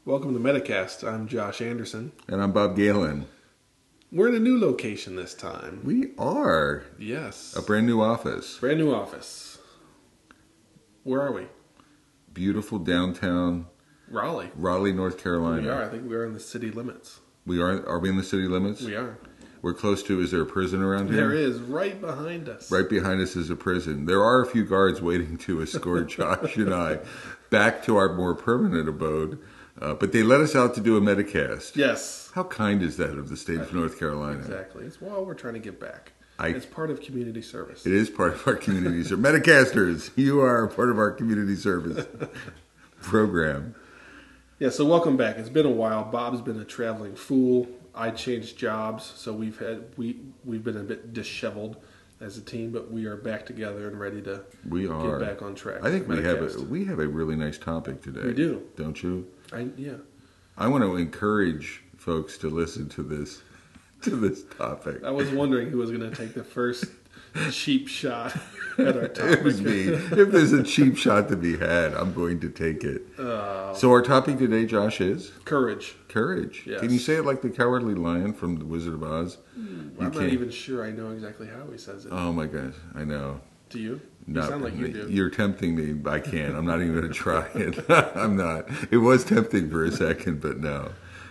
Welcome to Metacast. I'm Josh Anderson. And I'm Bob Galen. We're in a new location this time. We are. Yes. A brand new office. Brand new office. Where are we? Beautiful downtown Raleigh, North Carolina. We are. I think we are in the city limits. We are. Are we in the city limits? We are. We're close to. Is there a prison around here? There is, right behind us. Right behind us is a prison. There are a few guards waiting to escort Josh and I back to our more permanent abode. But they let us out to do a Metacast. Yes. How kind is that of the state of North Carolina? Exactly. It's we're trying to give back. It's part of community service. It is part of our community service. Metacasters, you are part of our community service program. Yeah, so welcome back. It's been a while. Bob's been a traveling fool. I changed jobs, so we've been a bit disheveled as a team, but we are back together and ready to get back on track. I think we have a really nice topic today. We do, don't you? Yeah. I want to encourage folks to listen to this topic. I was wondering who was going to take the first cheap shot at our topic. It was me. If there's a cheap shot to be had, I'm going to take it. So our topic today, Josh, is? Courage. Courage. Yes. Can you say it like the Cowardly Lion from The Wizard of Oz? I'm not even sure I know exactly how he says it. Oh my gosh, I know. Do you? No, you sound like you do. You're tempting me. I can't. I'm not even going to try it. I'm not. It was tempting for a second, but no.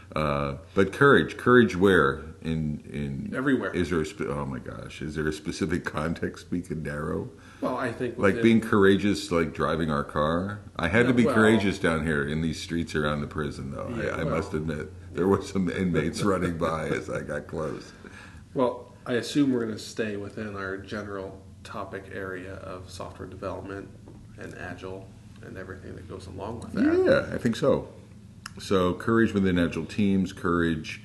But courage. Courage where? In everywhere. Is there oh my gosh. Is there a specific context we could narrow? Well, I think like being courageous, like driving our car. I had to be courageous down here in these streets around the prison, though. Yeah, I must admit, there were some inmates running by as I got close. Well, I assume we're going to stay within our general topic area of software development and Agile and everything that goes along with that. Yeah, I think so. So courage within Agile teams, courage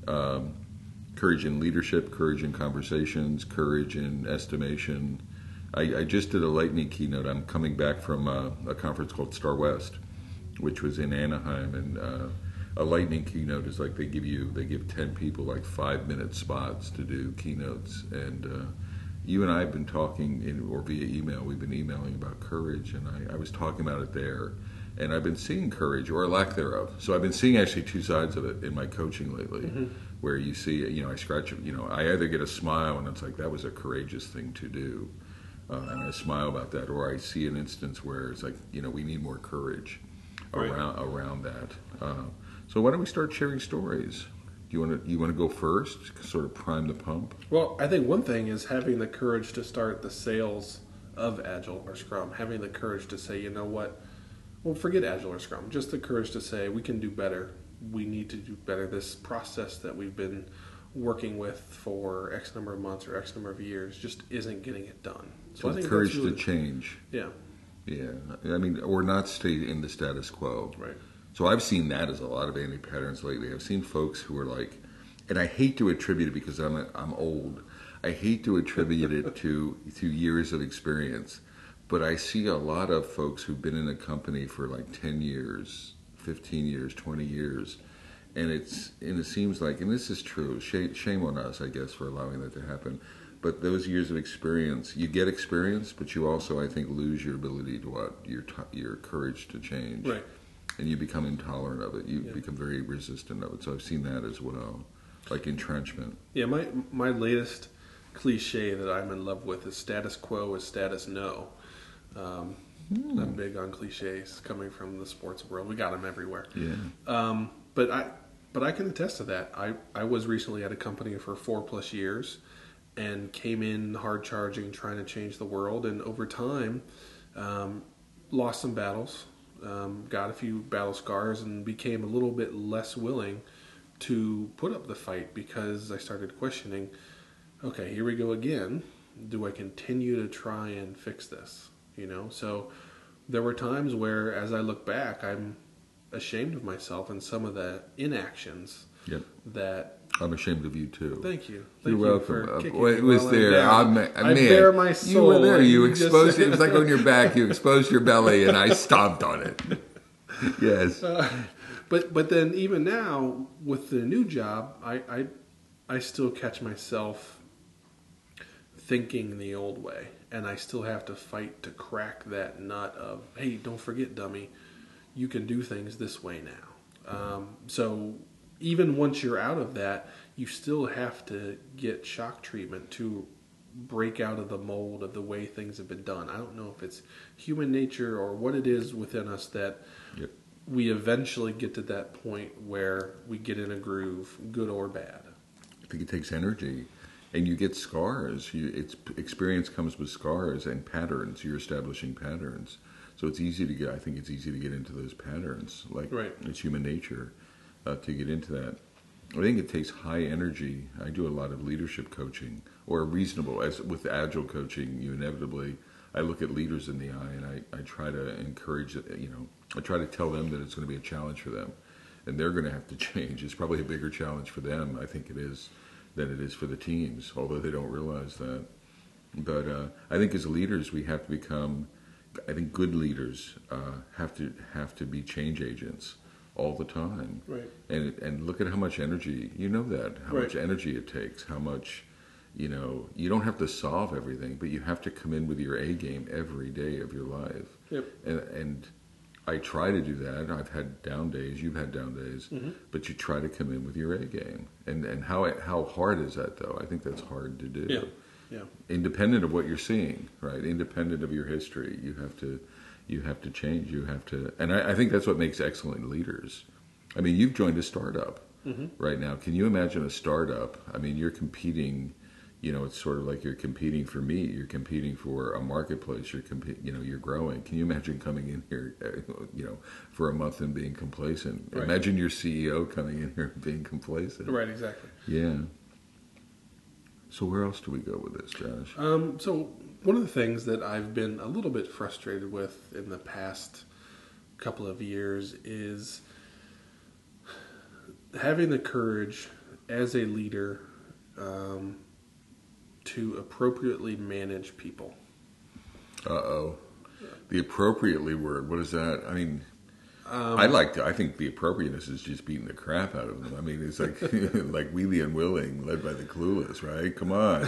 in leadership, courage in conversations, courage in estimation. I just did a lightning keynote. I'm coming back from a conference called Star West, which was in Anaheim, and a lightning keynote is like they give 10 people like 5-minute spots to do keynotes, and you and I have been talking via email. We've been emailing about courage, and I was talking about it there, and I've been seeing courage or lack thereof. So I've been seeing actually two sides of it in my coaching lately, where you see, I scratch, I either get a smile and it's like that was a courageous thing to do. And I smile about that, or I see an instance where it's like, we need more courage around that. So why don't we start sharing stories? Do you want to go first, sort of prime the pump? Well, I think one thing is having the courage to start the sales of Agile or Scrum. Having the courage to say, you know what? Well, forget Agile or Scrum. Just the courage to say we can do better. We need to do better. This process that we've been working with for X number of months or X number of years just isn't getting it done. So I think courage to change. Yeah. Yeah. Or not stay in the status quo. Right. So I've seen that as a lot of anti-patterns lately. I've seen folks who are like, and I hate to attribute it because I'm old. I hate to attribute it to years of experience, but I see a lot of folks who've been in a company for like 10 years, 15 years, 20 years, and it seems like, and this is true, shame on us, I guess, for allowing that to happen, but those years of experience, you get experience, but you also, I think, lose your ability to your courage to change. Right. And you become intolerant of it. You become very resistant of it. So I've seen that as well, like entrenchment. Yeah, my latest cliche that I'm in love with is status quo is status no. I'm big on cliches coming from the sports world. We got them everywhere. Yeah. But I can attest to that. I was recently at a company for 4+ years and came in hard charging, trying to change the world, and over time lost some battles. Got a few battle scars and became a little bit less willing to put up the fight because I started questioning, okay, here we go again. Do I continue to try and fix this? So there were times where, as I look back, I'm ashamed of myself and some of the inactions that... I'm ashamed of you, too. Thank you. You're welcome. For kicking it was there. I bare my soul. You were there. You exposed it. It was like on your back. You exposed your belly, and I stomped on it. Yes. But then even now, with the new job, I still catch myself thinking the old way. And I still have to fight to crack that nut of, hey, don't forget, dummy, you can do things this way now. So even once you're out of that, you still have to get shock treatment to break out of the mold of the way things have been done. I don't know if it's human nature or what it is within us that Yep. we eventually get to that point where we get in a groove, good or bad. I think it takes energy, and you get scars. Experience comes with scars and patterns. You're establishing patterns, so it's easy to get. I think it's easy to get into those patterns. Like Right. it's human nature to get into that. I think it takes high energy. I do a lot of leadership coaching, or reasonable. As with agile coaching, you inevitably. I look at leaders in the eye, and I try to encourage. I try to tell them that it's going to be a challenge for them, and they're going to have to change. It's probably a bigger challenge for them, I think it is, than it is for the teams, although they don't realize that. But I think as leaders, we have to become. I think good leaders have to be change agents all the time. Right. And look at how much energy. You know that how Right. much energy it takes. How much. You don't have to solve everything, but you have to come in with your A game every day of your life. Yep. And I try to do that. I've had down days. You've had down days. Mm-hmm. But you try to come in with your A game. And how hard is that, though? I think that's hard to do. Yeah. Yeah. Independent of what you're seeing, right? Independent of your history, you have to change. You have to, and I think that's what makes excellent leaders. I mean, you've joined a startup right now. Can you imagine a startup? I mean, you're competing. It's sort of like you're competing for meat. You're competing for a marketplace. You're growing. Can you imagine coming in here, for a month and being complacent? Right. Imagine your CEO coming in here and being complacent. Right, exactly. Yeah. So where else do we go with this, Josh? So one of the things that I've been a little bit frustrated with in the past couple of years is having the courage as a leader to appropriately manage people. Uh-oh. The appropriately word, what is that? I mean, I think the appropriateness is just beating the crap out of them. I mean, it's like like Wheelie and Willing, led by the clueless, right? Come on.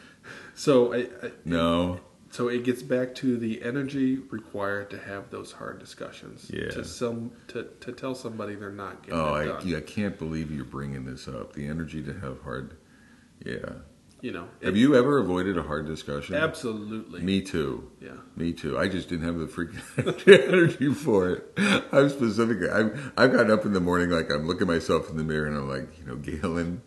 So No. So it gets back to the energy required to have those hard discussions. Yeah. To tell somebody they're not getting it done. I can't believe you're bringing this up. The energy to have hard, yeah. Have you ever avoided a hard discussion? Absolutely. Me too. Yeah. Me too. I just didn't have the freaking energy for it. I'm specific. I've gotten up in the morning, like I'm looking myself in the mirror and I'm like, Galen,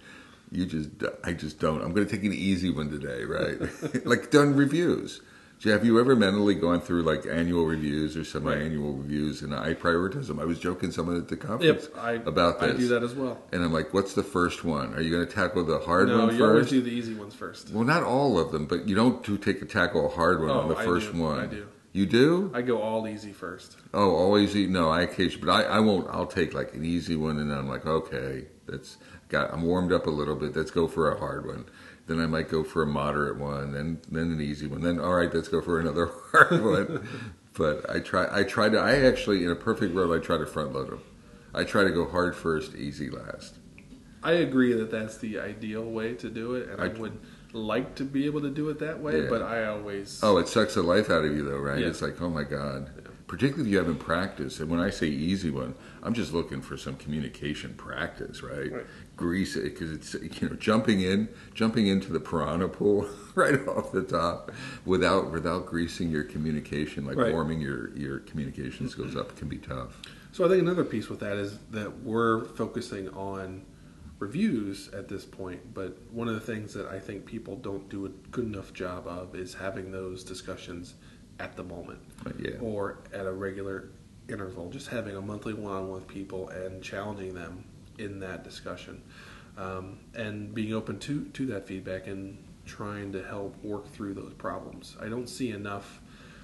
I just don't. I'm going to take an easy one today, right? Like done reviews. Have you ever mentally gone through like annual reviews or semi-annual reviews, and I prioritize them? I was joking someone at the conference about this. I do that as well. And I'm like, what's the first one? Are you going to tackle the hard one first? No, you always do the easy ones first. Well, not all of them, but you don't tackle a hard one on the first one. I do. You do? I go all easy first. Oh, all easy? No, I occasionally, but I won't. I'll take like an easy one, and then I'm like, okay, I'm warmed up a little bit. Let's go for a hard one. Then I might go for a moderate one, then an easy one. Then all right, let's go for another hard one. But I actually, in a perfect world, I try to front load them. I try to go hard first, easy last. I agree that that's the ideal way to do it, and I would like to be able to do it that way, but I always... Oh, it sucks the life out of you, though, right? Yeah. It's like, oh my God. Yeah. Particularly if you haven't practiced. And when I say easy one, I'm just looking for some communication practice, right? Grease it, because it's, jumping into the piranha pool right off the top without greasing your communication, like warming your communication skills up, can be tough. So I think another piece with that is that we're focusing on reviews at this point, but one of the things that I think people don't do a good enough job of is having those discussions at the moment or at a regular interval, just having a monthly one-on-one with people and challenging them in that discussion, and being open to that feedback and trying to help work through those problems. I don't see enough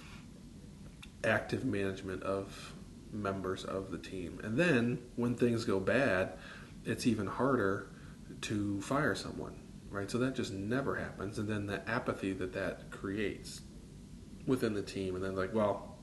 active management of members of the team. And then when things go bad, it's even harder to fire someone, right? So that just never happens. And then the apathy that creates within the team, and then like, well,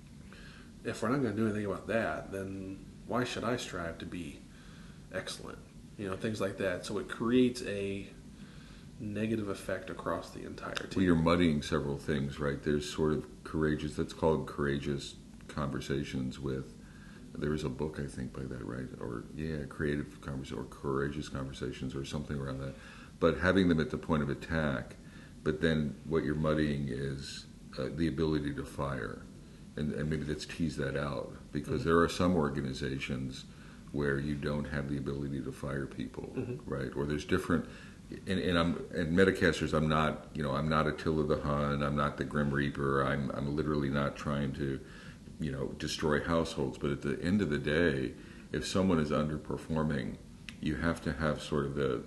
if we're not going to do anything about that, then why should I strive to be excellent? Things like that. So it creates a negative effect across the entire team. Well, you're muddying several things, right? There's sort of courageous, let's call them courageous conversations with There was a book, I think, by that, right? Or yeah, creative conversation or courageous conversations or something around that. But having them at the point of attack, but then what you're muddying is the ability to fire, and maybe let's tease that out because there are some organizations where you don't have the ability to fire people, right? Or there's different. And Metacasters, I'm not, I'm not Attila the Hun, I'm not the Grim Reaper, I'm literally not trying to, destroy households. But at the end of the day, if someone is underperforming, you have to have sort of the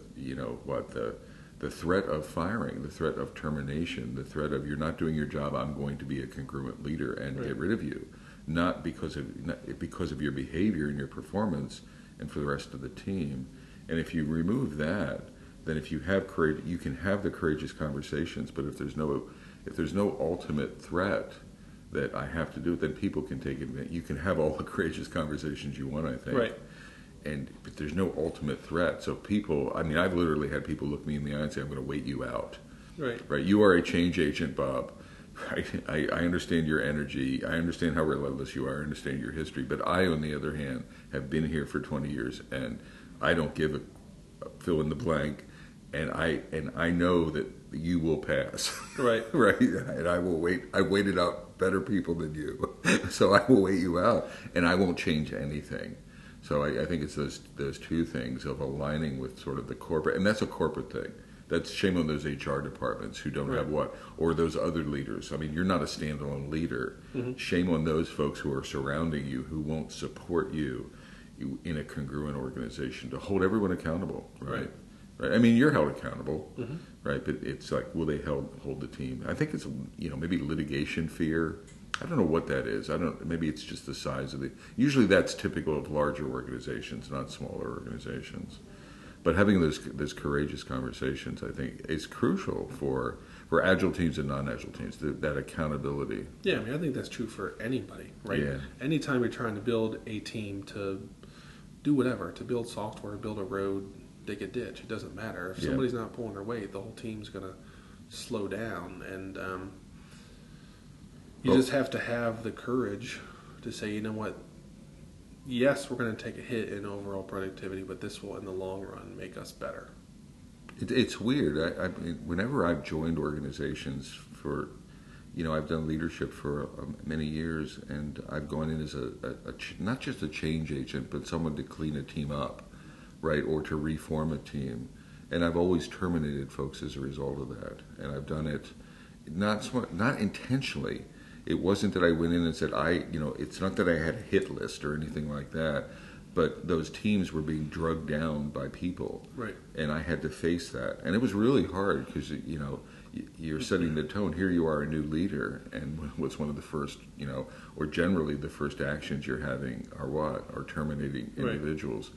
threat of firing, the threat of termination, the threat of you're not doing your job, I'm going to be a congruent leader and get rid of you, not because of your behavior and your performance, and for the rest of the team. And if you remove that, then if you have courage, you can have the courageous conversations. But if there's no ultimate threat that I have to do it, then people can take advantage. You can have all the courageous conversations you want, I think. Right. But there's no ultimate threat. So people, I mean, I've literally had people look me in the eye and say, I'm going to wait you out. Right. Right. You are a change agent, Bob. Right. I understand your energy. I understand how relentless you are. I understand your history. But I, on the other hand, have been here for 20 years, and I don't give a fill in the blank. And I know that you will pass. Right. Right. And I will wait. I waited out better people than you. So I will wait you out, and I won't change anything. So I think it's those two things of aligning with sort of the corporate, and that's a corporate thing. That's shame on those HR departments who don't have what, or those other leaders. I mean, you're not a standalone leader. Shame on those folks who are surrounding you, who won't support you in a congruent organization to hold everyone accountable, right? Right. I mean, you're held accountable, right? But it's like, will they hold the team? I think it's, maybe litigation fear. I don't know what that is. Maybe it's just the size of usually that's typical of larger organizations, not smaller organizations. But having those courageous conversations, I think, is crucial for agile teams and non-agile teams, that accountability. Yeah, I mean, I think that's true for anybody, right? Yeah. Anytime you're trying to build a team to do whatever, to build software, build a road, dig a ditch, it doesn't matter. If somebody's not pulling their weight, the whole team's going to slow down. And you just have to have the courage to say, you know what, yes, we're going to take a hit in overall productivity, but this will, in the long run, make us better. It's weird. Whenever I've joined organizations I've done leadership for many years, and I've gone in as not just a change agent, but someone to clean a team up, right, or to reform a team. And I've always terminated folks as a result of that. And I've done it not intentionally. It wasn't that I went in and said, it's not that I had a hit list or anything like that, but those teams were being drugged down by people. Right. And I had to face that. And it was really hard because, you're setting the tone. Here you are, a new leader, and what's one of the first, or generally the first actions you're having are what? Are terminating individuals.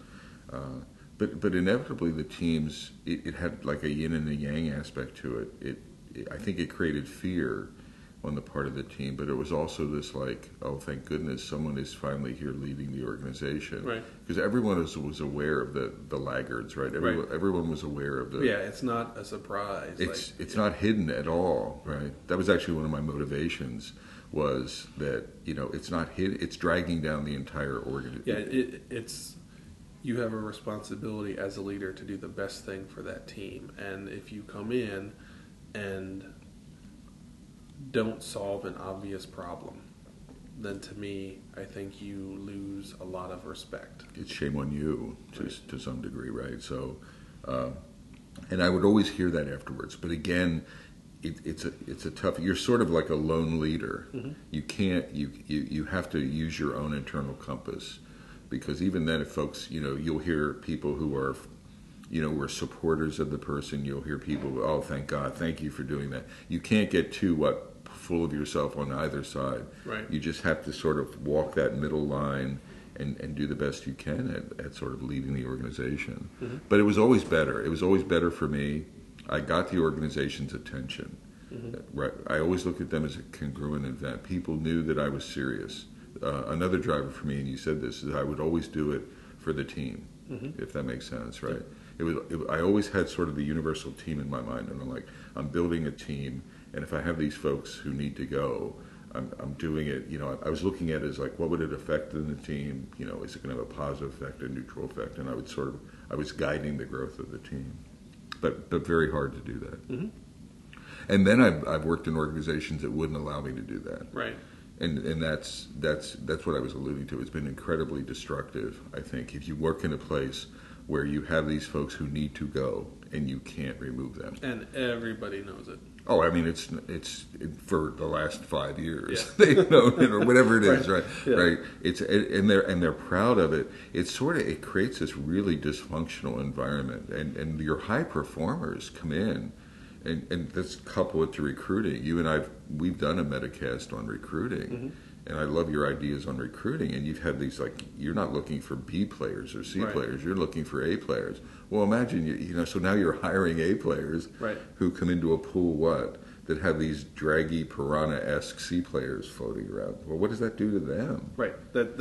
But inevitably the teams, it had like a yin and a yang aspect to it. I think it created fear on the part of the team, but it was also this like, oh, thank goodness someone is finally here leading the organization. Right. Because everyone was aware of the laggards, right? Everyone was aware of the... Yeah, it's not a surprise. It's not hidden at all, right? That was actually one of my motivations, was that, it's not hidden, it's dragging down the entire organization. Yeah, it's... You have a responsibility as a leader to do the best thing for that team. And if you come in and don't solve an obvious problem, then to me, I think you lose a lot of respect. It's shame on you to some degree, right? So, and I would always hear that afterwards. But again, it's a tough. You're sort of like a lone leader. You can't. You have to use your own internal compass, because even then, if folks, you'll hear people who are, were supporters of the person. You'll hear people, oh, thank God, thank you for doing that. You can't get too full of yourself on either side. Right. You just have to sort of walk that middle line and do the best you can at sort of leading the organization. But it was always better. It was always better for me. I got the organization's attention. Right. I always looked at them as a congruent event. People knew that I was serious. Another driver for me, and you said this, is I would always do it for the team, if that makes sense, right? I always had sort of the universal team in my mind, and I'm like, I'm building a team, and if I have these folks who need to go, I'm doing it. I was looking at it as like, what would it affect in the team? Is it going to have a positive effect, a neutral effect? And I was guiding the growth of the team, but very hard to do that. Mm-hmm. And then I've worked in organizations that wouldn't allow me to do that. Right. And that's what I was alluding to. It's been incredibly destructive, I think, if you work in a place where you have these folks who need to go and you can't remove them. And everybody knows it. Oh, I mean, it's for the last 5 years. Yeah. They've known it, or whatever it is, right? Yeah. Right. And they're proud of it. It creates this really dysfunctional environment, and your high performers come in, and let's couple it to recruiting. You and we've done a Metacast on recruiting. Mm-hmm. And I love your ideas on recruiting. And you've had these, like, you're not looking for B players or C right. players. You're looking for A players. Well, imagine, so now you're hiring A players right. who come into a pool, that have these draggy piranha-esque C players floating around. Well, what does that do to them? Right.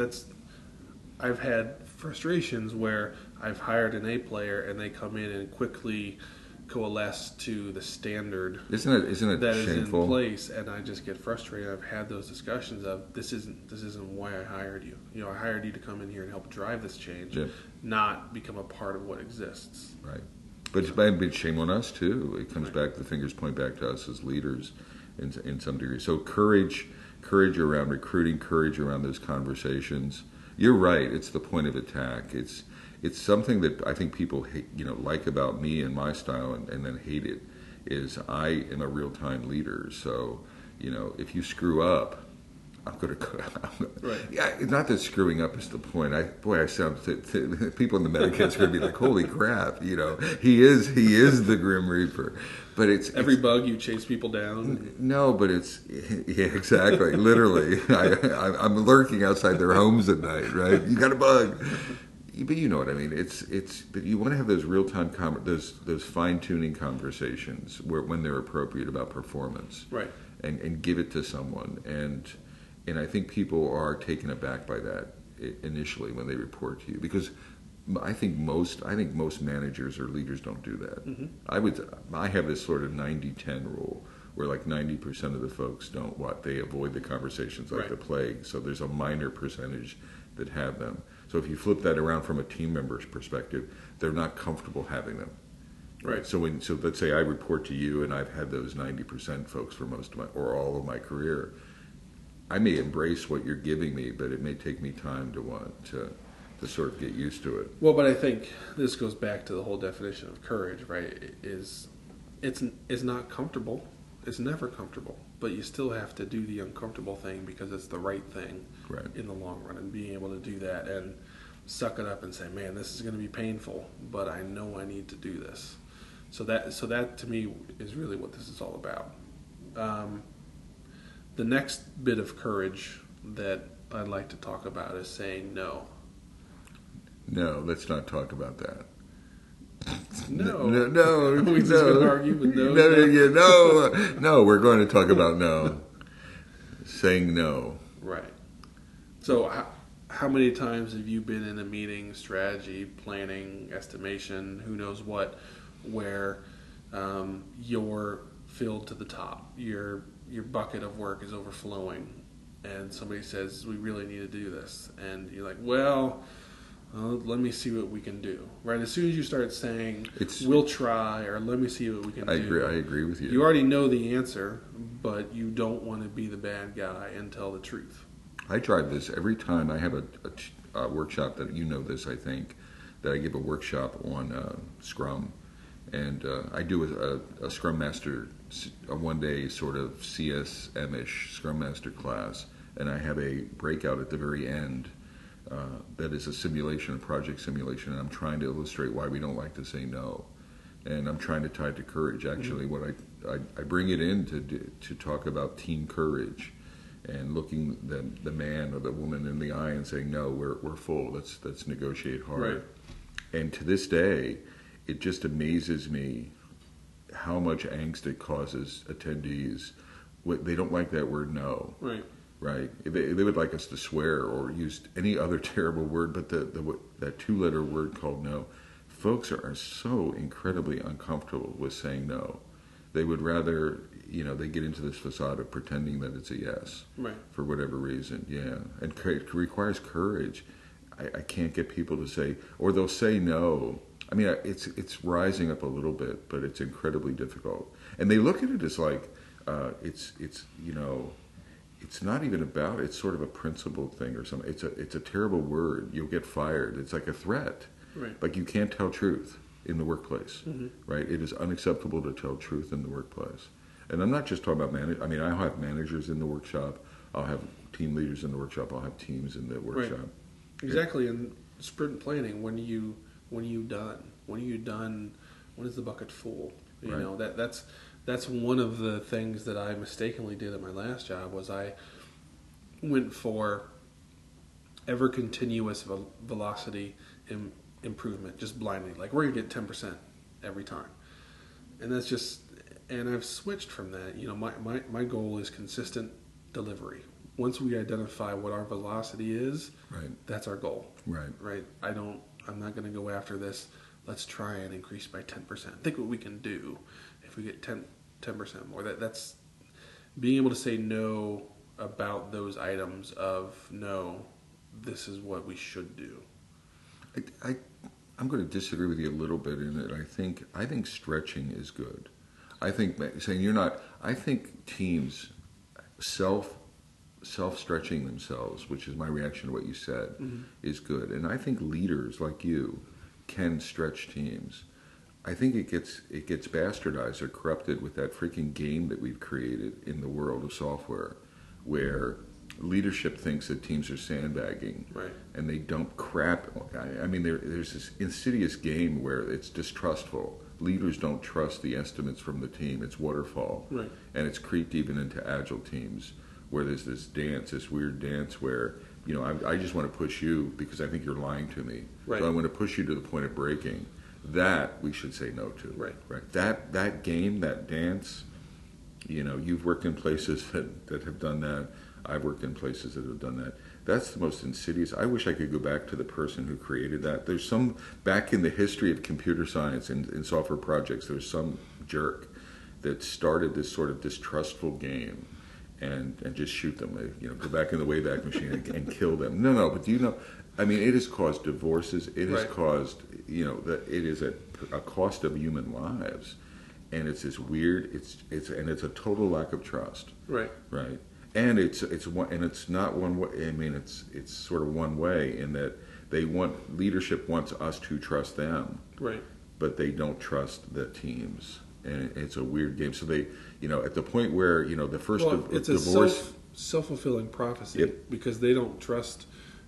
I've had frustrations where I've hired an A player and they come in and quickly coalesce to the standard isn't it that shameful? Is in place, and I just get frustrated. I've had those discussions of this isn't why I hired you. I hired you to come in here and help drive this change, not become a part of what exists. Right. But it's a big shame on us too. It comes back, the fingers point back to us as leaders in some degree. So courage around recruiting, courage around those conversations. You're right, it's the point of attack. It's something that I think people hate, like about me and my style, and then hate it, is I am a real-time leader. So, if you screw up, I'm going to. Right. Yeah, not that screwing up is the point. I sound. People in the Medicats are going to be like, "Holy crap!" He is the Grim Reaper. But every bug you chase people down. No, but yeah, exactly. Literally, I'm lurking outside their homes at night. Right? You got a bug. But you know what I mean. But you want to have those real time those fine tuning conversations when they're appropriate about performance, right? And give it to someone, and I think people are taken aback by that initially when they report to you, because I think most managers or leaders don't do that. Mm-hmm. I have this sort of 90-10 rule where like 90% of the folks they avoid the conversations like right. the plague. So there's a minor percentage that have them. So if you flip that around from a team member's perspective, they're not comfortable having them. Right. So let's say I report to you, and I've had those 90% folks for most of or all of my career. I may embrace what you're giving me, but it may take me time to sort of get used to it. Well, but I think this goes back to the whole definition of courage, right? It's not comfortable. It's never comfortable, but you still have to do the uncomfortable thing because it's the right thing right. in the long run. And being able to do that and suck it up and say, "Man, this is going to be painful, but I know I need to do this." So that to me is really what this is all about. The next bit of courage that I'd like to talk about is saying no. No, let's not talk about that. No. We just going to argue with no. No. We're going to talk about no. Saying no. Right. So how many times have you been in a meeting, strategy, planning, estimation, who knows what, where you're filled to the top, your bucket of work is overflowing, and somebody says, "We really need to do this," and you're like, "Well, let me see what we can do." Right? As soon as you start saying, "We'll try," or "Let me see what we can do," I agree with you. You already know the answer, but you don't want to be the bad guy and tell the truth. I drive this every time I have a workshop that this, I think, that I give a workshop on Scrum. And I do a Scrum Master, a one-day sort of CSM-ish Scrum Master class, and I have a breakout at the very end that is a project simulation, and I'm trying to illustrate why we don't like to say no. And I'm trying to tie it to courage. Actually, what I bring it in to talk about team courage and looking the man or the woman in the eye and saying, "No, we're full. Let's negotiate hard." Right. And to this day, it just amazes me how much angst it causes attendees. They don't like that word no. Right. Right. They would like us to swear or use any other terrible word, but that two-letter word called no. Folks are so incredibly uncomfortable with saying no. They would rather, they get into this facade of pretending that it's a yes, Right. for whatever reason. Yeah, and it requires courage. I can't get people to say, or they'll say no. I mean, it's rising up a little bit, but it's incredibly difficult. And they look at it as like it's it's not even about. It's sort of a principled thing or something. It's a terrible word. You'll get fired. It's like a threat. Right. Like you can't tell truth in the workplace, Mm-hmm. right? It is unacceptable to tell truth in the workplace. And I'm not just talking about I mean, I'll have managers in the workshop. I'll have team leaders in the workshop. I'll have teams in the workshop. Right. Exactly. And sprint planning, when are you done? When are you done? When is the bucket full? You Right. know, that's one of the things that I mistakenly did at my last job. Was I went for ever continuous velocity improvement, just blindly. Like, we're gonna get 10% every time, and and I've switched from that. You know, my goal is consistent delivery. Once we identify what our velocity is, Right. that's our goal. Right. Right. I'm not going to go after this. Let's try and increase by 10%. Think what we can do if we get 10% more. That's being able to say no about those items of no, this is what we should do. I'm going to disagree with you a little bit in that I think stretching is good. I think saying you're not. I think teams self-stretching themselves, which is my reaction to what you said, Mm-hmm. is good. And I think leaders like you can stretch teams. I think it gets bastardized or corrupted with that freaking game that we've created in the world of software, where leadership thinks that teams are sandbagging, Right. and they dump crap. I mean, there's this insidious game where it's distrustful. Leaders don't trust the estimates from the team. It's waterfall, Right. and it's creeped even into agile teams, where there's this weird dance where, I just want to push you because I think you're lying to me. Right. So I want to push you to the point of breaking. That we should say no to. Right. Right. That game, that dance, you've worked in places that have done that. I've worked in places that have done that. That's the most insidious. I wish I could go back to the person who created that. There's back in the history of computer science and software projects, there's some jerk that started this sort of distrustful game. And just shoot them, go back in the Wayback Machine and kill them. No, but I mean, it has caused divorces. It has Right. caused, that it is a cost of human lives, and it's this weird. It's a total lack of trust. Right. Right. And it's not one way. I mean, it's sort of one way in that leadership wants us to trust them, Right. but they don't trust the teams. And it's a weird game. So they, at the point where, the first It's divorce. a self-fulfilling prophecy. Yep. Because they don't trust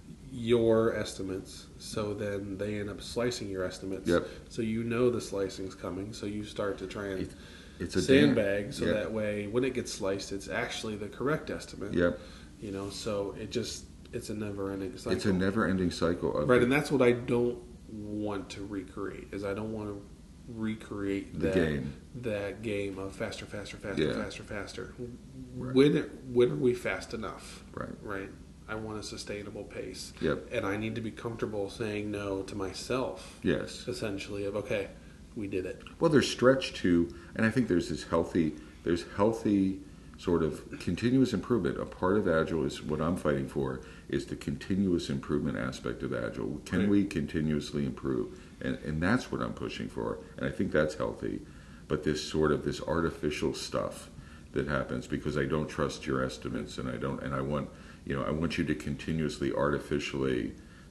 your estimates, so then they end up slicing your estimates. Yep. So the slicing's coming, so you start to try and It's a sandbag, so Yep. that way when it gets sliced, it's actually the correct estimate. Yep. So it's a never-ending cycle. It's a never-ending cycle of Right, and that's what I don't want to recreate. Is I don't want to recreate the game. that game of faster, faster, Yeah. faster. Right. When are we fast enough? Right. Right. I want a sustainable pace. Yep. And I need to be comfortable saying no to myself. Yes. Essentially, of okay, we did it. Well, there's stretch too, and I think there's healthy sort of continuous improvement. A part of Agile is what I'm fighting for is the continuous improvement aspect of Agile. Can Right. we continuously improve? And that's what I'm pushing for, and I think that's healthy. But this artificial stuff that happens because I don't trust your estimates, and I want you to continuously artificially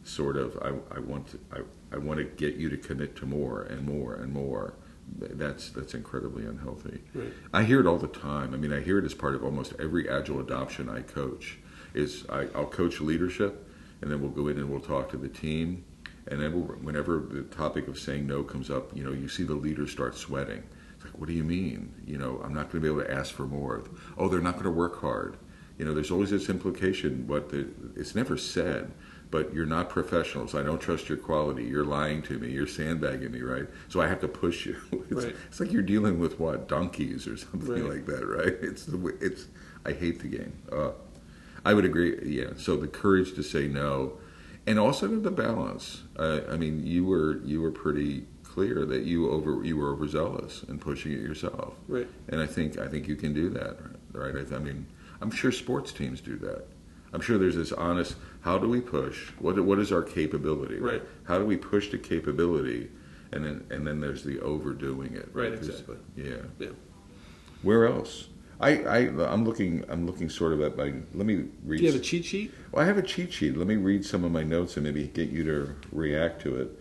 I want to get you to commit to more and more and more. That's incredibly unhealthy. Right. I hear it all the time. I mean, I hear it as part of almost every Agile adoption I coach. I'll coach leadership, and then we'll go in and we'll talk to the team, and then whenever the topic of saying no comes up, you see the leaders start sweating. It's like, what do you mean? I'm not going to be able to ask for more. Oh, they're not going to work hard. There's always this implication, it's never said, but you're not professionals. I don't trust your quality. You're lying to me. You're sandbagging me, right? So I have to push you. Right. It's like you're dealing with donkeys or something Right. like that, right? I hate the game. I would agree. Yeah. So the courage to say no, and also the balance. I mean, you were pretty clear that you were overzealous in pushing it yourself. Right. And I think you can do that, right? I mean, I'm sure sports teams do that. I'm sure there's this honest, how do we push? What is our capability? Right. How do we push the capability? And then there's the overdoing it. Right, exactly. Yeah. Yeah. Where else? I'm looking sort of at my. Let me read. Do you have a cheat sheet? Well, I have a cheat sheet. Let me read some of my notes and maybe get you to react to it.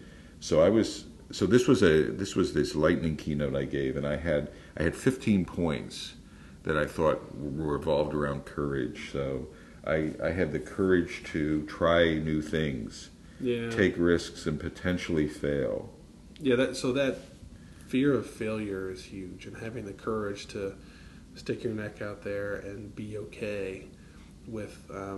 So this was this lightning keynote I gave, and I had 15 points that I thought revolved around courage. So I had the courage to try new things, take risks, and potentially fail. Yeah, that fear of failure is huge, and having the courage to stick your neck out there and be okay with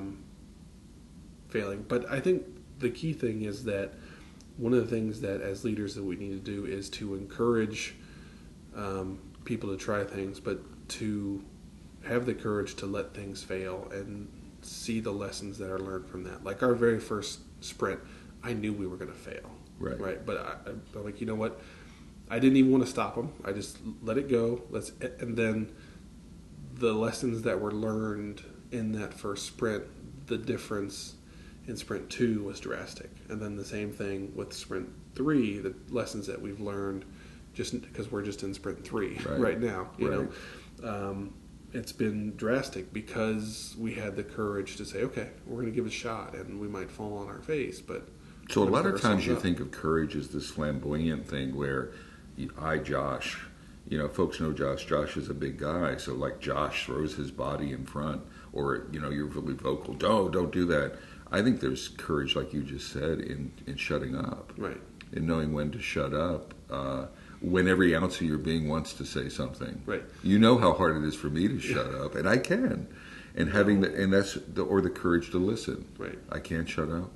failing. But I think the key thing is that one of the things that as leaders that we need to do is to encourage people to try things, but to have the courage to let things fail and see the lessons that are learned from that. Like our very first sprint, I knew we were going to fail. Right. But I'm like, you know what? I didn't even want to stop them. I just let it go. And then the lessons that were learned in that first sprint, the difference in sprint 2 was drastic. And then the same thing with sprint 3, the lessons that we've learned just because we're just in sprint 3 right now, you know. It's been drastic because we had the courage to say, okay, we're going to give it a shot, and we might fall on our face, but so a lot of times you think of courage as this flamboyant thing where Josh, you know, folks know Josh. Josh is a big guy, so like Josh throws his body in front, or you know, you're really vocal. Don't do that. I think there's courage, like you just said, in shutting up, right? In knowing when to shut up. When every ounce of your being wants to say something, right? You know how hard it is for me to shut up, and I can, and having the courage to listen, right? I can't shut up.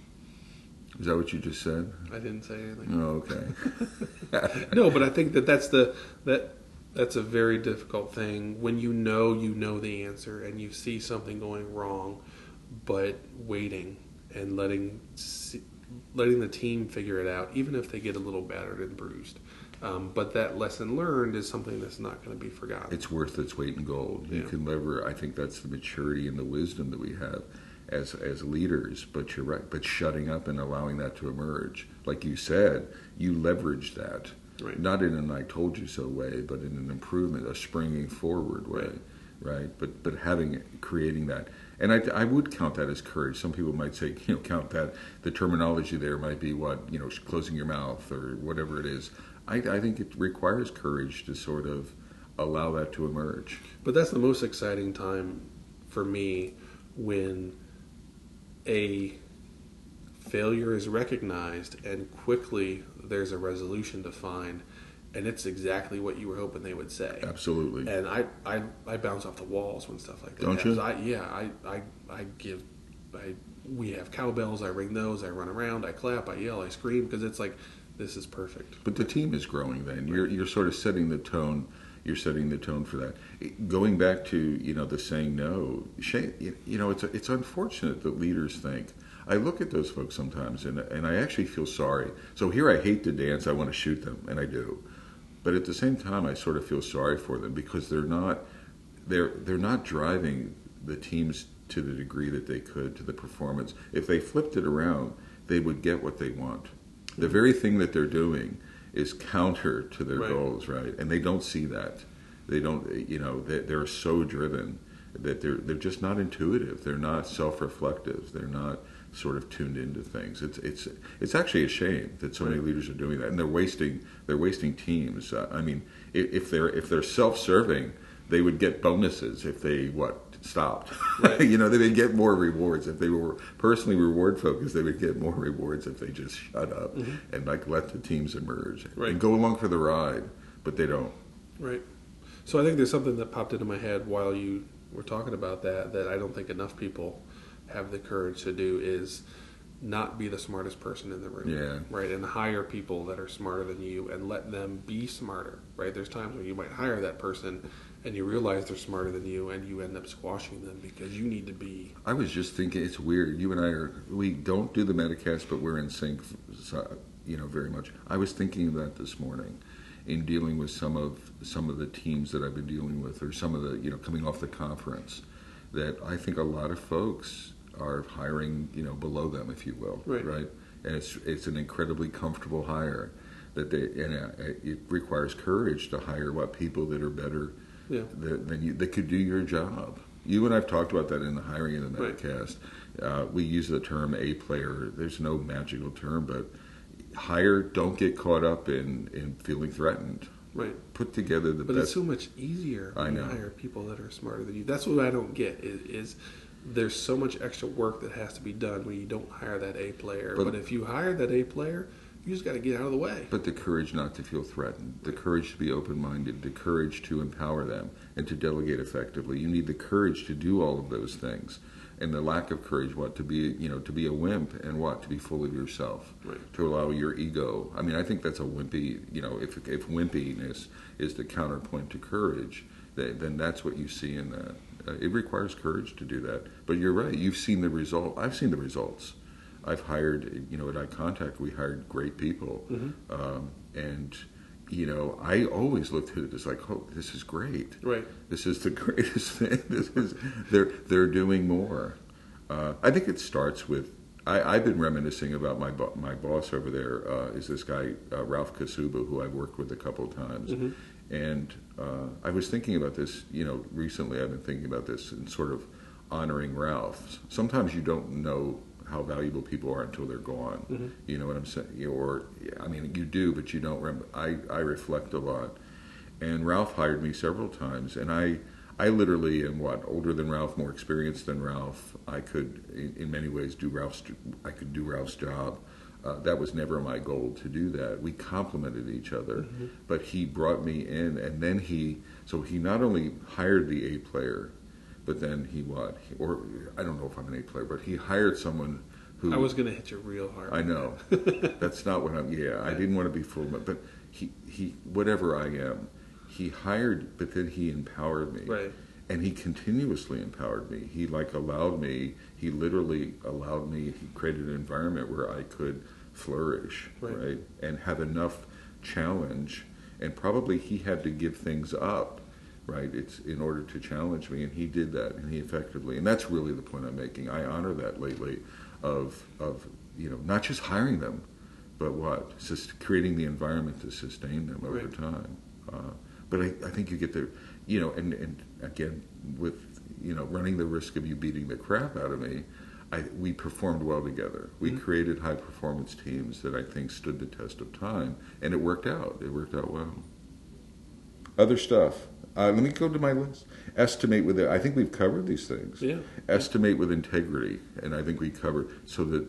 Is that what you just said? I didn't say anything. Oh, okay. No, but I think that's a very difficult thing when you know the answer and you see something going wrong, but waiting and letting the team figure it out, even if they get a little battered and bruised. But that lesson learned is something that's not going to be forgotten. It's worth its weight in gold. You can never. I think that's the maturity and the wisdom that we have as leaders. But you're right. But shutting up and allowing that to emerge, like you said, you leverage that. Right. Not in an "I told you so" way, but in an improvement, a springing forward way, right? But creating that, and I would count that as courage. Some people might say, count that. The terminology there might be closing your mouth or whatever it is. I think it requires courage to sort of allow that to emerge. But that's the most exciting time for me when a failure is recognized and quickly there's a resolution to find, and it's exactly what you were hoping they would say. Absolutely. And I bounce off the walls when stuff like that. Don't you? We have cowbells. I ring those. I run around. I clap. I yell. I scream because it's like, this is perfect. But the team is growing then. You're sort of setting the tone. You're setting the tone for that. Going back to the saying no, it's unfortunate that leaders think. I look at those folks sometimes and I actually feel sorry. So here I hate to dance. I want to shoot them, and I do. But at the same time, I sort of feel sorry for them because they're not driving the teams to the degree that they could to the performance. If they flipped it around, they would get what they want. The very thing that they're doing is counter to their goals, right? And they don't see that. They don't, they're so driven that they're just not intuitive. They're not self-reflective. They're not sort of tuned into things. It's actually a shame that so many leaders are doing that, and they're wasting teams. I mean, if they're self-serving, they would get bonuses if they stopped. Right. They would get more rewards. If they were personally reward focused, they would get more rewards if they just shut up and let the teams emerge and go along for the ride. But they don't. Right. So I think there's something that popped into my head while you were talking about that I don't think enough people have the courage to do is not be the smartest person in the room. Yeah. Right. And hire people that are smarter than you and let them be smarter. Right. There's times when you might hire that person and you realize they're smarter than you and you end up squashing them because you need to be. I was just thinking, it's weird. You and I we don't do the Metacast, but we're in sync very much. I was thinking of that this morning in dealing with some of the teams that I've been dealing with, or some of the, coming off the conference, that I think a lot of folks are hiring, below them, if you will, right? And it's an incredibly comfortable hire it requires courage to hire people that are better than you, that could do your job. You and I've talked about that in the hiring of the Metacast. We use the term A player. There's no magical term, but don't get caught up in feeling threatened. Right. Put together the best. But it's so much easier when you hire people that are smarter than you. That's what I don't get is there's so much extra work that has to be done when you don't hire that A player. But if you hire that A player, you just got to get out of the way. But the courage not to feel threatened, the courage to be open-minded, the courage to empower them and to delegate effectively. You need the courage to do all of those things. And the lack of courage, to be a wimp, and to be full of yourself, to allow your ego. I mean, I think that's a wimpy, if wimpiness is the counterpoint to courage, then that's what you see in that. It requires courage to do that. But you're right. You've seen the result. I've seen the results. I've hired, at iContact, we hired great people. And, I always looked at it as like, oh, this is great. Right. This is the greatest thing. They're doing more. I think it starts with, I've been reminiscing about my boss over there, is this guy, Ralph Kasuba, who I've worked with a couple of times. And I was thinking about this, recently I've been thinking about this and sort of honoring Ralph. Sometimes you don't know how valuable people are until they're gone. You know what I'm saying? You do, but you don't remember. I reflect a lot. And Ralph hired me several times, and I literally am older than Ralph, more experienced than Ralph. I could, in many ways, do Ralph's job. That was never my goal to do that. We complemented each other, but he brought me in, and then he not only hired the A player, but then I don't know if I'm an A player, but he hired someone who... I was going to hit you real hard. I know. That's not what I didn't want to be full of, but he whatever I am, he hired, but then he empowered me. Right. And he continuously empowered me. He literally allowed me, he created an environment where I could flourish, right? And have enough challenge. And probably he had to give things up, right? It's in order to challenge me, and he did that, and he effectively, and that's really the point I'm making. I honor that lately of not just hiring them, but just creating the environment to sustain them over time. But I think you get there, and again, with, running the risk of you beating the crap out of me, we performed well together. We created high-performance teams that I think stood the test of time, and it worked out. It worked out well. Other stuff. Let me go to my list. Estimate with it. I think we've covered these things. Yeah. Estimate with integrity, and I think we covered, so that,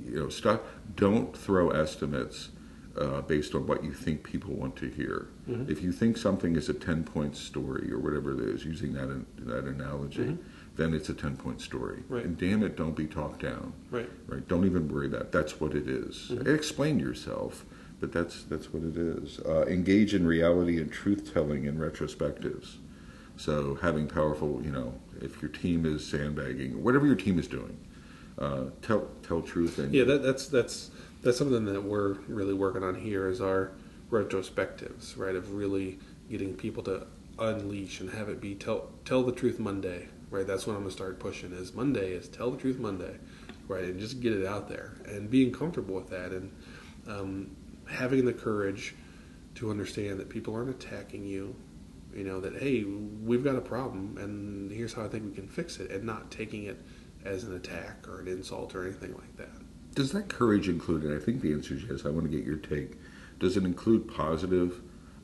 don't throw estimates based on what you think people want to hear. If you think something is a 10-point story or whatever it is, using that analogy, then it's a 10-point story. Right. And damn it, don't be talked down. Right. Don't even worry about it. That's what it is. Explain yourself, but that's what it is. Engage in reality and truth-telling and retrospectives. So having powerful, if your team is sandbagging, whatever your team is doing, tell truth. And that's something that we're really working on here, is our retrospectives, right? Of really getting people to unleash and have it be tell the truth Monday, right? That's what I'm going to start pushing, is Monday is Tell the Truth Monday, right? And just get it out there and being comfortable with that, and having the courage to understand that people aren't attacking you, that, hey, we've got a problem and here's how I think we can fix it, and not taking it as an attack or an insult or anything like that. Does that courage include, and I think the answer is yes, I want to get your take, does it include positive,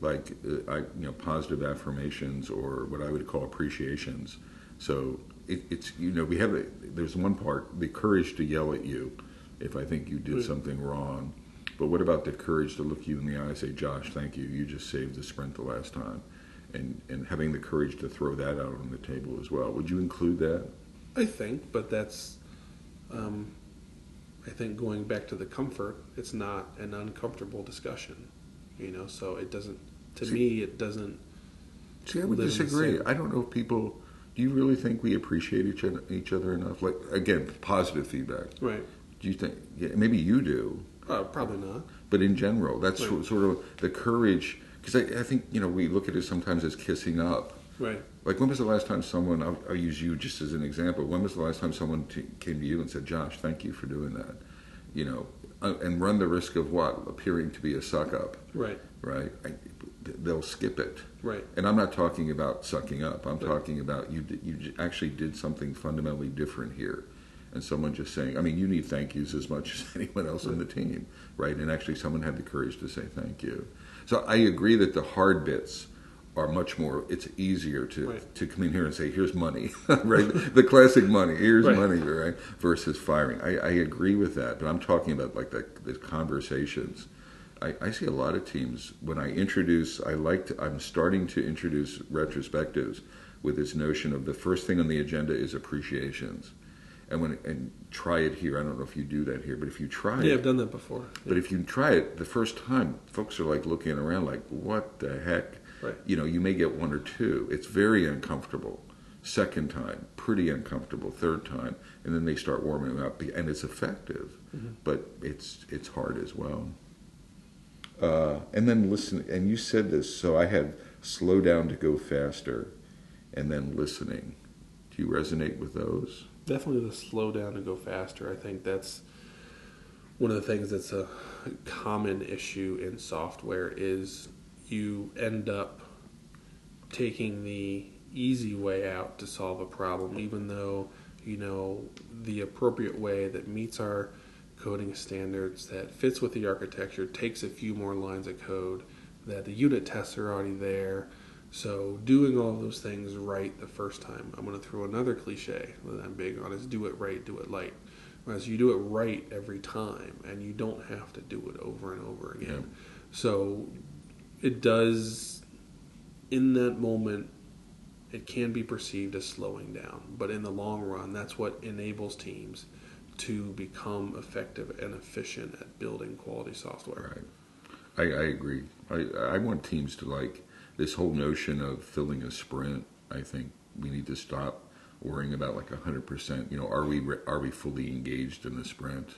positive affirmations, or what I would call appreciations? So it's we have there's one part, the courage to yell at you if I think you did something wrong, but what about the courage to look you in the eye and say, Josh, thank you, you just saved the sprint the last time, and having the courage to throw that out on the table as well? Would you include that? I think, but that's, I think going back to the comfort, it's not an uncomfortable discussion, so it doesn't, me, it doesn't. See, I would disagree. I don't know if people, do you really think we appreciate each other enough? Like, again, positive feedback. Right. Do you think, maybe you do. Probably not. but in general, that's Right. sort of the courage. Because I think we look at it sometimes as kissing up. Right. Like, when was the last time someone? I'll use you just as an example. When was the last time someone came to you and said, "Josh, thank you for doing that," and run the risk of what appearing to be a suck up, Right. right? They'll skip it. Right. And I'm not talking about sucking up. I'm Right. talking about you actually did something fundamentally different here. And someone just saying, I mean, you need thank yous as much as anyone else on the team, right? And actually someone had the courage to say thank you. So I agree that the hard bits are much more, it's easier to Right. to come in here and say, here's money, right? The classic money, here's Right. money, right? Versus firing. I agree with that, but I'm talking about like the conversations. I see a lot of teams when I'm starting to introduce retrospectives with this notion of the first thing on the agenda is appreciations, and try it here. I don't know if you do that here, but if you try Yeah, it, I've done that before. but if you try it the first time, folks are like looking around like, what the heck? Right. You may get one or two. It's very uncomfortable. Second time, pretty uncomfortable. Third time, and then they start warming up, and it's effective, but it's hard as well. And then listen, and you said this, so I had slow down to go faster, and then listening. Do you resonate with those? Definitely the slow down and go faster. I think that's one of the things that's a common issue in software is you end up taking the easy way out to solve a problem, even though the appropriate way that meets our coding standards, that fits with the architecture, takes a few more lines of code, that the unit tests are already there. So doing all those things right the first time. I'm going to throw another cliche that I'm big on is do it right, do it light. Whereas you do it right every time, and you don't have to do it over and over again. Yeah. So it does, in that moment, it can be perceived as slowing down. But in the long run, that's what enables teams to become effective and efficient at building quality software. Right. I agree. I want teams to like this whole notion of filling a sprint. I think we need to stop worrying about like 100%. Are we fully engaged in the sprint?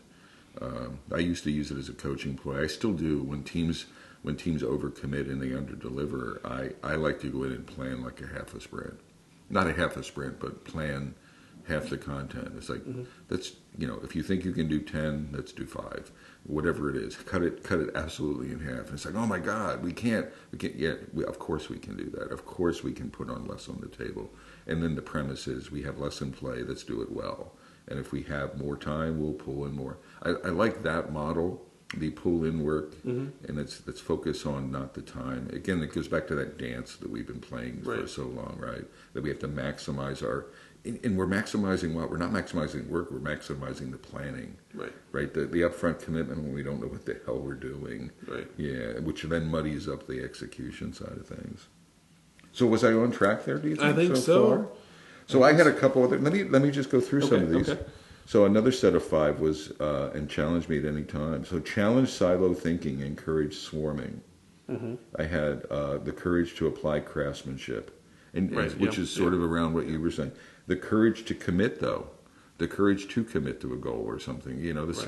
I used to use it as a coaching ploy. I still do when teams overcommit and they underdeliver. I like to go in and plan like a half a sprint, not a half a sprint, but plan half the content. It's like that's if you think you can do 10, let's do 5, whatever it is. Cut it absolutely in half. And it's like, oh my God, we can't. Yeah, of course we can do that. Of course we can put on less on the table. And then the premise is we have less in play. Let's do it well. And if we have more time, we'll pull in more. I like that model, the pull in work, and let's focus on not the time. Again, it goes back to that dance that we've been playing for so long, right? That we have to maximize and we're maximizing what? We're not maximizing work, we're maximizing the planning. Right? The upfront commitment when we don't know what the hell we're doing. Right. Yeah, which then muddies up the execution side of things. So was I on track there, do you think? I think so. Far? So I had a couple other, let me just go through some of these. Okay. So another set of 5 was, and challenge me at any time. So challenge silo thinking, encourage swarming. I had the courage to apply craftsmanship, which is sort of around what you were saying. The courage to commit, though. The courage to commit to a goal or something.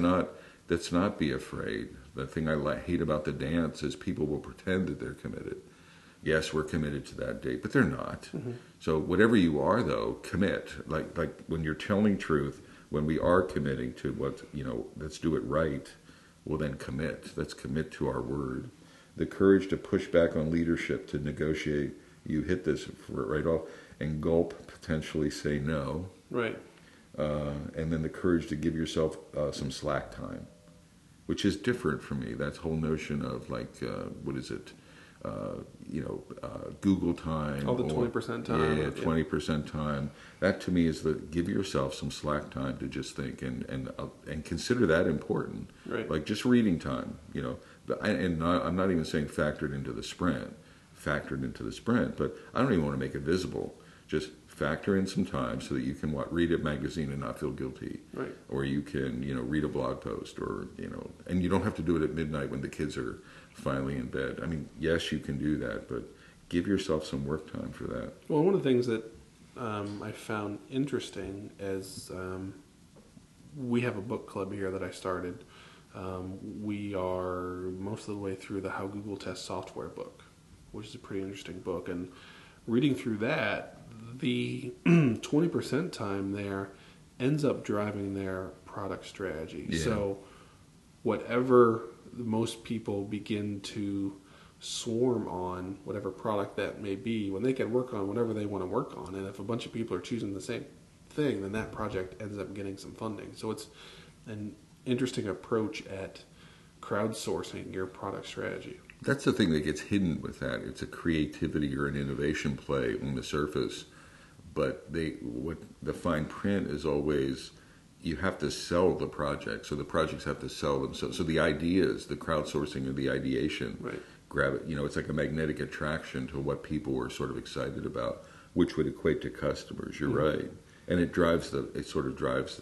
Let's not be afraid. The thing I hate about the dance is people will pretend that they're committed. Yes, we're committed to that date, but they're not. So whatever you are, though, commit. Like when you're telling truth, when we are committing to what, let's do it right, well then commit. Let's commit to our word. The courage to push back on leadership, to negotiate. You hit this right off. And gulp, potentially say no. Right. And then the courage to give yourself some slack time, which is different for me. That whole notion of like, what is it? Google time. All the 20% time. Yeah, 20% time. That to me is give yourself some slack time to just think and consider that important. Right. Like just reading time, I'm not even saying factored into the sprint, but I don't even want to make it visible. Just factor in some time so that you can read a magazine and not feel guilty. Right. Or you can, read a blog post or, and you don't have to do it at midnight when the kids are finally in bed. I mean, yes, you can do that, but give yourself some work time for that. Well, one of the things that I found interesting is we have a book club here that I started We are most of the way through the How Google Tests Software book, which is a pretty interesting book. And reading through that, the 20% time there ends up driving their product strategy. Yeah. So whatever most people begin to swarm on, whatever product that may be, when they can work on whatever they want to work on, and if a bunch of people are choosing the same thing, then that project ends up getting some funding. So it's an interesting approach at crowdsourcing your product strategy. That's the thing that gets hidden with that. It's a creativity or an innovation play on the surface, but what the fine print is always, you have to sell the project, so the projects have to sell themselves. So the ideas, the crowdsourcing or the ideation, Right. grab it. It's like a magnetic attraction to what people were sort of excited about, which would equate to customers. You're right, and it sort of drives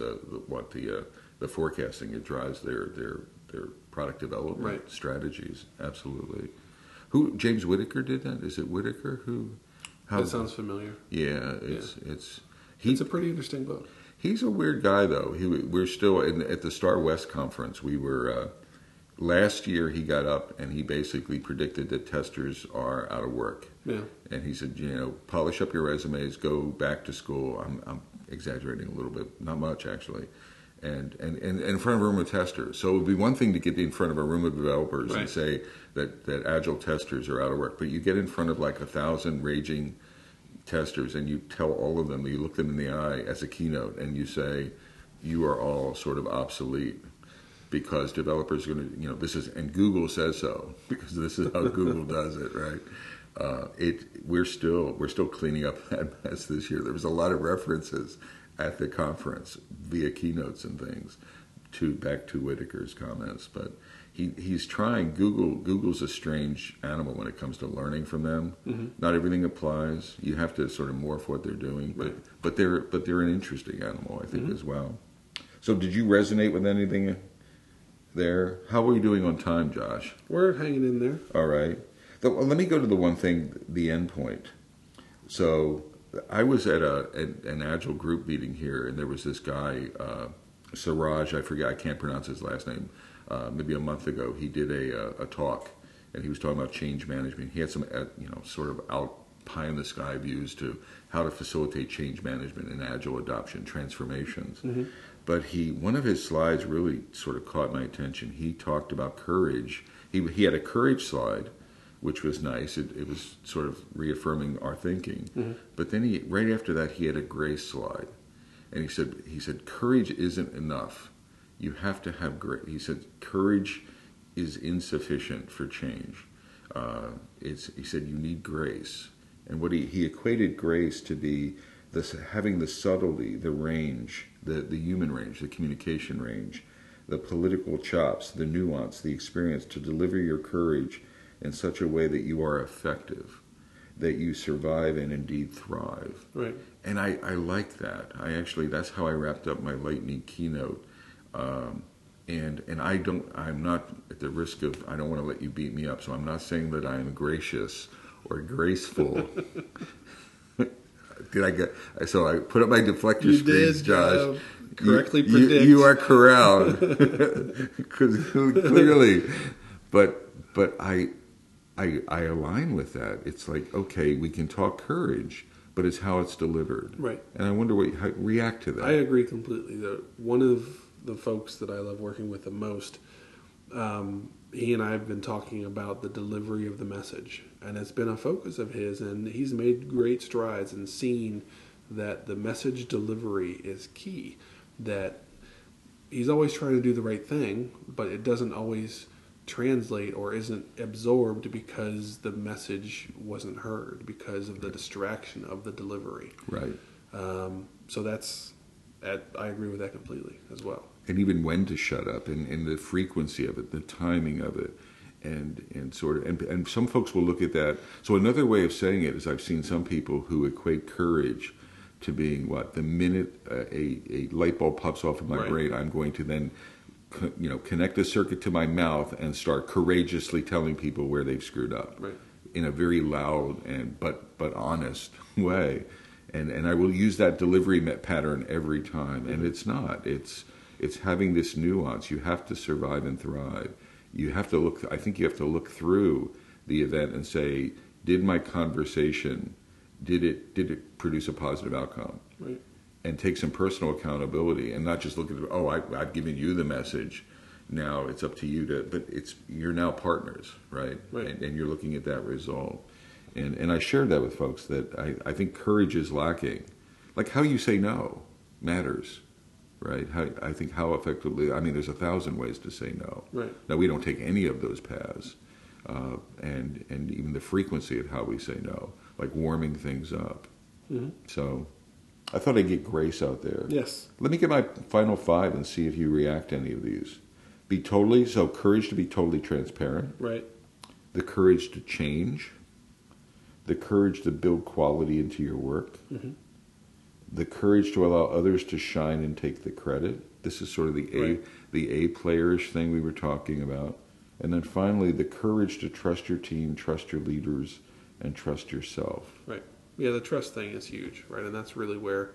the forecasting. It drives their product development strategies. Absolutely. James Whitaker did that? Is it Whitaker who? That sounds familiar. Yeah, it's a pretty interesting book. He's a weird guy, though. We're still at the Star West conference. We were last year. He got up and he basically predicted that testers are out of work. Yeah. And he said, polish up your resumes, go back to school. I'm exaggerating a little bit, not much actually. And in front of a room of testers. So it would be one thing to get in front of a room of developers and say that agile testers are out of work, but you get in front of like 1,000 raging testers and you tell all of them, you look them in the eye as a keynote and you say, you are all sort of obsolete because developers are going to, and Google says so, because this is how Google does it, right? We're still cleaning up that mess this year. There was a lot of references at the conference via keynotes and things back to Whitaker's comments, but he's trying. Google's a strange animal when it comes to learning from them. Mm-hmm. Not everything applies. You have to sort of morph what they're doing, but they're an interesting animal, I think, as well. So did you resonate with anything there? How are we doing on time, Josh? We're hanging in there. All right. Let me go to the one thing, the end point. So I was at an Agile group meeting here, and there was this guy, Siraj, I can't pronounce his last name, maybe a month ago. He did a talk, and he was talking about change management. He had some, sort of out pie in the sky views to how to facilitate change management and Agile adoption transformations. Mm-hmm. But one of his slides really sort of caught my attention. He talked about courage. He had a courage slide, which was nice. It was sort of reaffirming our thinking. Mm-hmm. But then right after that, he had a grace slide. And he said, courage isn't enough. You have to have grace. He said, courage is insufficient for change. He said, you need grace. And what he equated grace to be having the subtlety, the range, the human range, the communication range, the political chops, the nuance, the experience to deliver your courage in such a way that you are effective, that you survive and indeed thrive. Right. And I like that. That's how I wrapped up my Lightning keynote. And I'm not at the risk of, I don't want to let you beat me up, so I'm not saying that I am gracious or graceful. So I put up my deflector screens, Josh. Correctly predict. You are correct. Because clearly, but I align with that. It's like, okay, we can talk courage, but it's how it's delivered. Right. And I wonder how you react to that. I agree completely. One of the folks that I love working with the most, he and I have been talking about the delivery of the message, and it's been a focus of his, and he's made great strides in seeing that the message delivery is key, that he's always trying to do the right thing, but it doesn't always translate or isn't absorbed because the message wasn't heard because of the distraction of the delivery. Right. So I agree with that completely as well. And even when to shut up, and the frequency of it, the timing of it, and sort of, and some folks will look at that. So another way of saying it is, I've seen some people who equate courage to being the minute a light bulb pops off in my brain, I'm going to then connect a circuit to my mouth and start courageously telling people where they've screwed up, in a very loud but honest way. And I will use that delivery pattern every time. And it's not. It's It's having this nuance. You have to survive and thrive. You have to look. I think you have to look through the event and say, did my conversation, did it produce a positive outcome? Right. And take some personal accountability, and not just look at, I've given you the message. Now it's up to you to. But you're now partners, right? Right. And you're looking at that result. And I shared that with folks that I think courage is lacking. Like how you say no matters, right? I think how effectively, I mean, there's 1,000 ways to say no. Right. Now, we don't take any of those paths. And even the frequency of how we say no, like warming things up. Mm-hmm. So I thought I'd get Grace out there. Yes. Let me get my final 5 and see if you react to any of these. Courage to be totally transparent. Right. The courage to change. The courage to build quality into your work. Mm-hmm. The courage to allow others to shine and take the credit. This is sort of the A playerish thing we were talking about. And then finally, the courage to trust your team, trust your leaders, and trust yourself. Right. Yeah, the trust thing is huge, right? And that's really where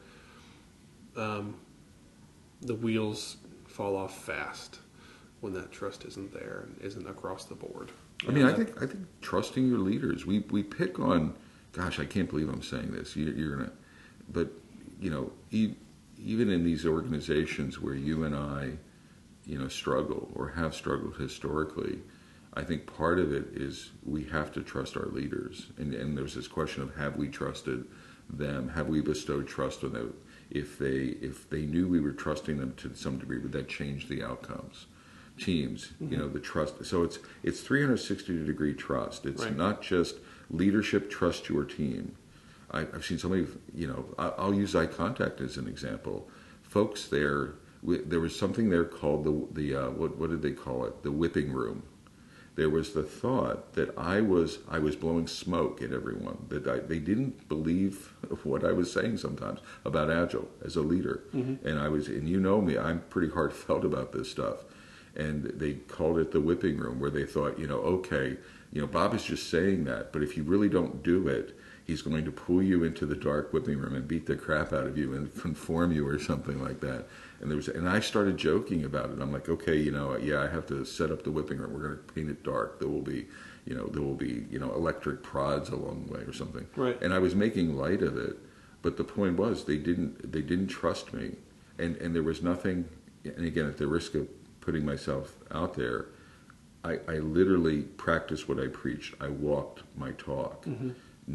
the wheels fall off fast when that trust isn't there and isn't across the board. I think trusting your leaders. We pick on, gosh, I can't believe I'm saying this. You're gonna, but even in these organizations where you and I, struggle or have struggled historically, I think part of it is we have to trust our leaders. And there's this question of, have we trusted them? Have we bestowed trust on them? If they knew we were trusting them to some degree, would that change the outcomes? Teams, mm-hmm. The trust. So it's 360-degree trust. It's right. not just leadership, trust your team. I've seen so many, I'll use eye contact as an example. Folks there was something there called the what did they call it? The whipping room. There was the thought that I was blowing smoke at everyone, that they didn't believe what I was saying sometimes about Agile as a leader. Mm-hmm. And you know me, I'm pretty heartfelt about this stuff. And they called it the whipping room, where they thought, okay, Bob is just saying that, but if you really don't do it, he's going to pull you into the dark whipping room and beat the crap out of you and conform you or something like that. And I started joking about it. I'm like, okay, I have to set up the whipping room. We're going to paint it dark. There will be, electric prods along the way or something. Right. And I was making light of it, but the point was they didn't trust me, and there was nothing. And again, at the risk of putting myself out there, I literally practiced what I preached. I walked my talk. Mm-hmm.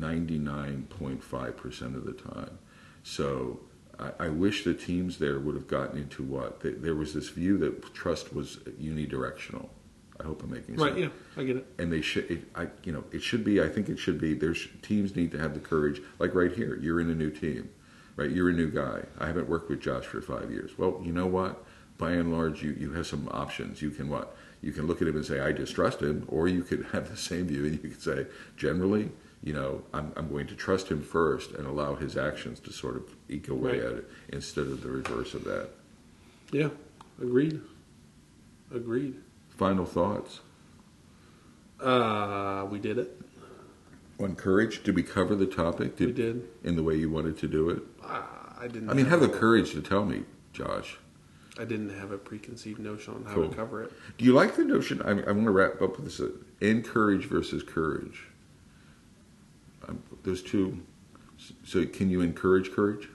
99.5% of the time. So I wish the teams there would have gotten into what? There was this view that trust was unidirectional. I hope I'm making sense. Right, yeah, I get it. And they should, it should be, I think it should be, teams need to have the courage, like right here, you're in a new team, right? You're a new guy. I haven't worked with Josh for 5 years. Well, you know what? By and large, you have some options. You can what? You can look at him and say, I distrust him, or you could have the same view and you could say, generally, I'm going to trust him first and allow his actions to sort of eke away at it instead of the reverse of that. Yeah, agreed. Final thoughts? We did it. On courage, did we cover the topic? We did. In the way you wanted to do it? I didn't. I mean, have the courage to tell me, Josh. I didn't have a preconceived notion on how Cool. to cover it. Do you like the notion? I want to wrap up with this. Encourage versus courage. Those two. So can you encourage courage?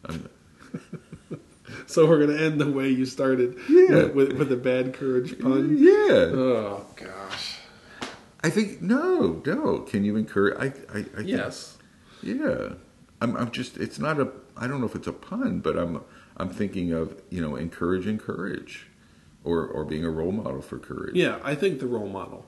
So we're going to end the way you started. Yeah. With a bad courage pun. Yeah. Oh, gosh. I think, no. Can you encourage? I think, yes. Yeah. I'm just, it's not I don't know if it's a pun, but I'm thinking of, encouraging courage or being a role model for courage. Yeah, I think the role model.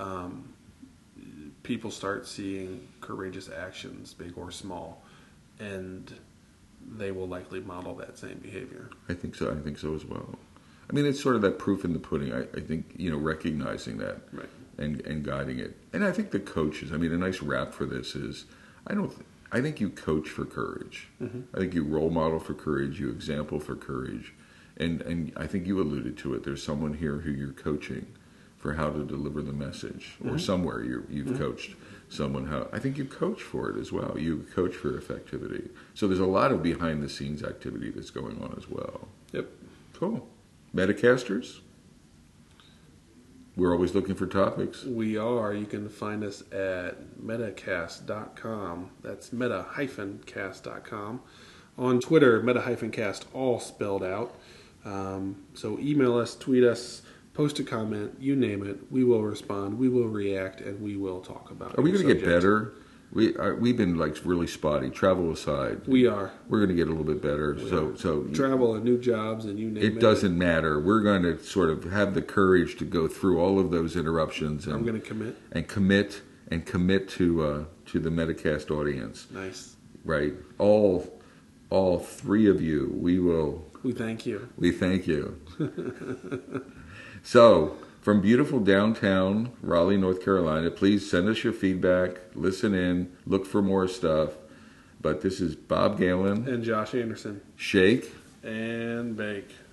People start seeing courageous actions, big or small, and they will likely model that same behavior. I think so as well. I mean, it's sort of that proof in the pudding. I think, recognizing that right. and guiding it. And I think the coaches, a nice wrap for this is, I think you coach for courage. Mm-hmm. I think you role model for courage, you example for courage. And I think you alluded to it. There's someone here who you're coaching for how to deliver the message, or mm-hmm. somewhere you've mm-hmm. coached someone how. I think you coach for it as well. You coach for effectivity. So there's a lot of behind the scenes activity that's going on as well. Yep. Cool. Metacasters? We're always looking for topics. We are. You can find us at metacast.com. That's meta-cast.com. On Twitter, meta-cast, all spelled out. So email us, tweet us, post a comment, you name it. We will respond, we will react, and we will talk about it. Are we going to get better? We've been like really spotty. Travel aside, We are. we're going to get a little bit better. So Travel and new jobs and you name it. it doesn't matter. We're going to sort of have the courage to go through all of those interruptions I'm going to commit. and commit to the Metacast audience. Nice. Right, all three of you. We thank you. We thank you. So, from beautiful downtown Raleigh, North Carolina, please send us your feedback, listen in, look for more stuff. But this is Bob Galen. And Josh Anderson. Shake. And bake.